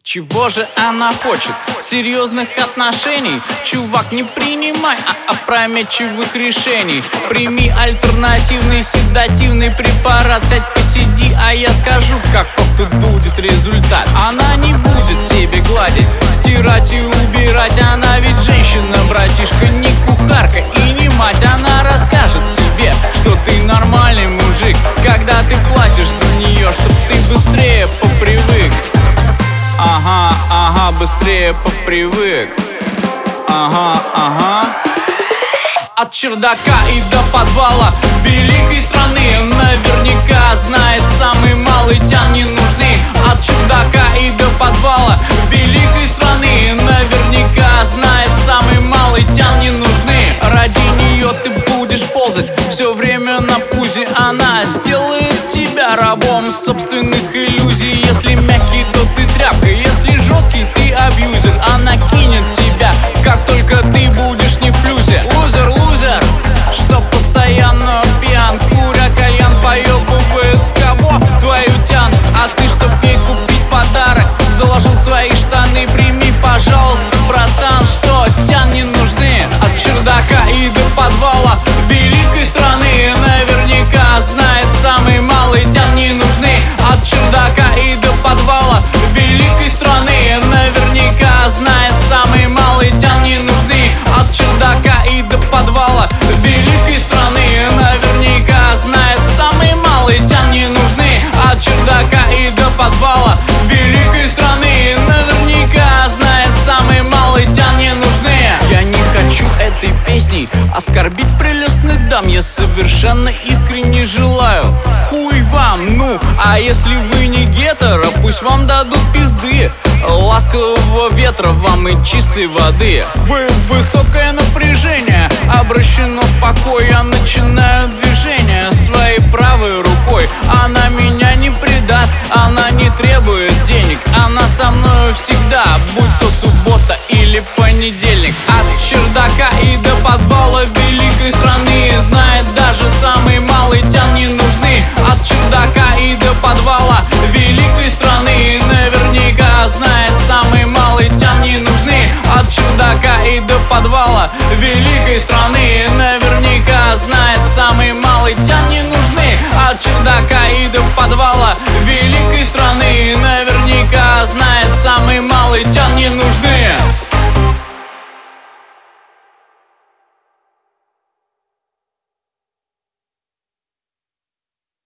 Чего же она хочет? Серьезных отношений? Чувак, не принимай опрометчивых решений. Прими альтернативный седативный препарат. Сядь, посиди, а я скажу, каков тут будет результат. Она не будет тебе гладить, стирать и убирать. Она ведь женщина, братишка, не кухарка и не мать. Она расскажет тебе, что ты нормальный мужик, когда ты платишь за нее, чтоб ты быстрее попривык. Ага, быстрее попривык. Ага. От чердака и до подвала великой страны наверняка знает самый малый тян не нужны. От чердака и до подвала великой страны наверняка знает самый малый тян не нужны. Ради нее ты будешь ползать все время на пузе. Она сделает тебя рабом собственных иллюзий. Если мягкий, то ты тряпка, если жесткий, ты абьюзер. Она кинет тебя, как только ты будешь не в плюсе. Лузер, что постоянно пьян, куря кальян, поебывает кого? Твою тян. А ты, чтоб ей купить подарок, заложил свои штаны. Прими, пожалуйста, братан, что тян не нужны. От чердака и до подвала великой страны наверняка знает самый малый тян не нужны. От чердака и до подвала великой страны наверняка знает самый малый тян не нужны. От чердака и до подвала великой страны наверняка знает самый малый тян не нужны. От чердака и до подвала великой страны наверняка знает самый малый тян не нужны. Я не хочу этой песней оскорбить прелестных дам. Я совершенно искренне желаю хуй вам, ну. А если вы не гетеро, пусть вам дадут пизды. Ласкового ветра вам и чистой воды. Высокое напряжение обращено в покой. Я начинаю движение своей правой рукой. Она меня не предаст, она не требует денег. Она со мною всегда, будь то суббота или понедельник. От чердака и до подвала великой страны знает даже самый малый тян не нужны. От чердака и до подвала великой страны наверняка знает самый малый тян не нужны. От чердака и до подвала великой страны наверняка знает самый малый тян не нужны. От чердака и до